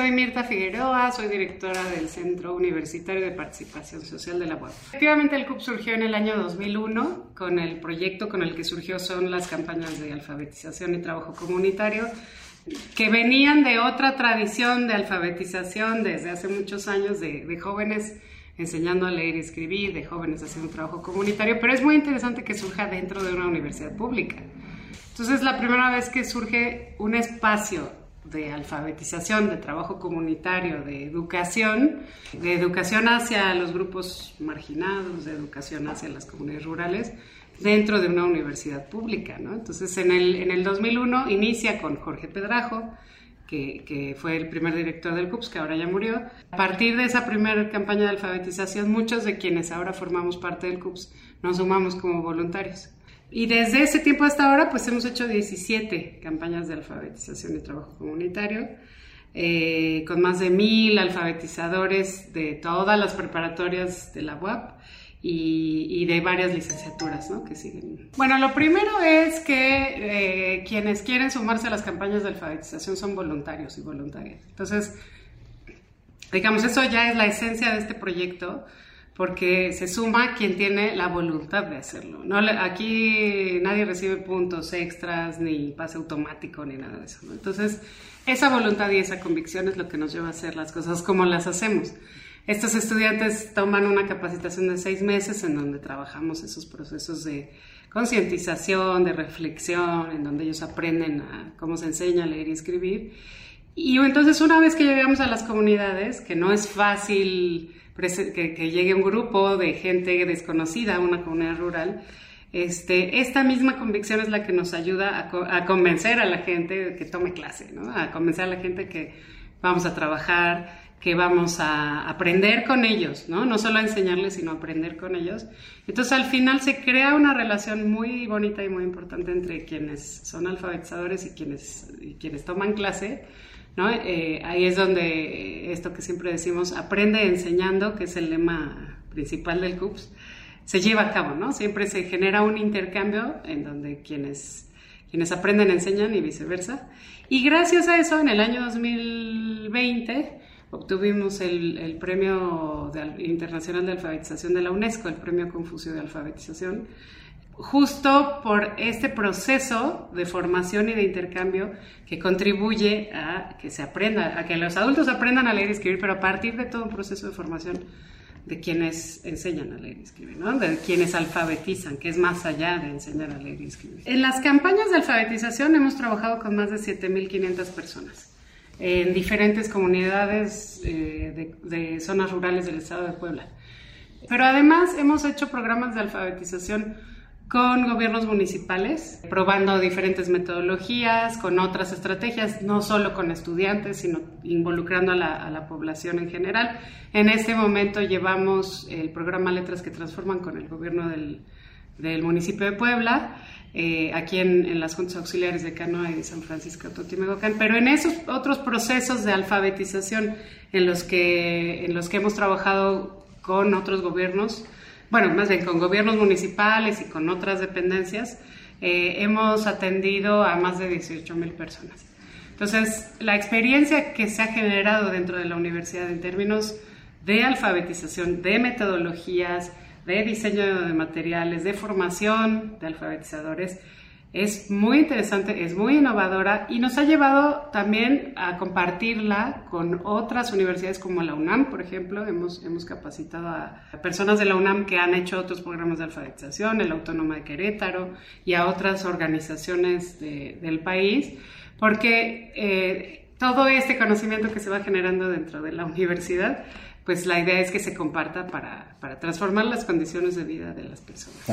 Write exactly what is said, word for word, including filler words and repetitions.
soy Mirta Figueroa, soy directora del Centro Universitario de Participación Social de la U A P. Efectivamente, el C U P surgió en el año dos mil uno, con el proyecto con el que surgió son las campañas de alfabetización y trabajo comunitario, que venían de otra tradición de alfabetización desde hace muchos años, de, de jóvenes enseñando a leer y escribir, de jóvenes haciendo trabajo comunitario, pero es muy interesante que surja dentro de una universidad pública. Entonces, es la primera vez que surge un espacio de alfabetización, de trabajo comunitario, de educación, de educación hacia los grupos marginados, de educación hacia las comunidades rurales, dentro de una universidad pública, ¿no? Entonces, en el, en el dos mil uno inicia con Jorge Pedrajo, que, que fue el primer director del C U P S, que ahora ya murió. A partir de esa primera campaña de alfabetización, muchos de quienes ahora formamos parte del C U P S nos sumamos como voluntarios. Y desde ese tiempo hasta ahora, pues hemos hecho diecisiete campañas de alfabetización y trabajo comunitario, eh, con más de mil alfabetizadores de todas las preparatorias de la U A P y, y de varias licenciaturas, ¿no?, que siguen. Bueno, lo primero es que eh, quienes quieren sumarse a las campañas de alfabetización son voluntarios y voluntarias. Entonces, digamos, eso ya es la esencia de este proyecto, porque se suma quien tiene la voluntad de hacerlo. No, aquí nadie recibe puntos extras, ni pase automático, ni nada de eso, ¿no? Entonces, esa voluntad y esa convicción es lo que nos lleva a hacer las cosas como las hacemos. Estos estudiantes toman una capacitación de seis meses en donde trabajamos esos procesos de concientización, de reflexión, en donde ellos aprenden a cómo se enseña a leer y escribir. Y entonces, una vez que llegamos a las comunidades, que no es fácil Que, que llegue un grupo de gente desconocida a una comunidad rural, este, esta misma convicción es la que nos ayuda a, co a convencer a la gente de que tome clase, ¿no? A convencer a la gente que vamos a trabajar, que vamos a aprender con ellos, ¿no? No solo a enseñarles, sino a aprender con ellos. Entonces, al final se crea una relación muy bonita y muy importante entre quienes son alfabetizadores y quienes, y quienes toman clase, ¿no? Eh, ahí es donde esto que siempre decimos, aprende enseñando, que es el lema principal del C U P S, se lleva a cabo, ¿no? Siempre se genera un intercambio en donde quienes, quienes aprenden enseñan y viceversa. Y gracias a eso, en el año dos mil veinte obtuvimos el, el Premio de, Internacional de Alfabetización de la UNESCO, el Premio Confucio de Alfabetización, justo por este proceso de formación y de intercambio que contribuye a que se aprenda, a que los adultos aprendan a leer y escribir, pero a partir de todo un proceso de formación de quienes enseñan a leer y escribir, ¿no? De quienes alfabetizan, que es más allá de enseñar a leer y escribir. En las campañas de alfabetización hemos trabajado con más de siete mil quinientas personas en diferentes comunidades eh, de, de zonas rurales del estado de Puebla. Pero además hemos hecho programas de alfabetización con gobiernos municipales, probando diferentes metodologías, con otras estrategias, no solo con estudiantes, sino involucrando a la, a la población en general. En este momento llevamos el programa Letras que Transforman con el gobierno del, del municipio de Puebla, eh, aquí en, en las juntas auxiliares de Canoa y de San Francisco Totimehuacán, pero en esos otros procesos de alfabetización en los que, en los que hemos trabajado con otros gobiernos, bueno, más bien con gobiernos municipales y con otras dependencias, eh, hemos atendido a más de dieciocho mil personas. Entonces, la experiencia que se ha generado dentro de la universidad en términos de alfabetización, de metodologías, de diseño de materiales, de formación de alfabetizadores, es muy interesante, es muy innovadora y nos ha llevado también a compartirla con otras universidades como la UNAM, por ejemplo. Hemos, hemos capacitado a personas de la UNAM que han hecho otros programas de alfabetización, el Autónoma de Querétaro y a otras organizaciones de, del país, porque eh, todo este conocimiento que se va generando dentro de la universidad, pues la idea es que se comparta para, para transformar las condiciones de vida de las personas.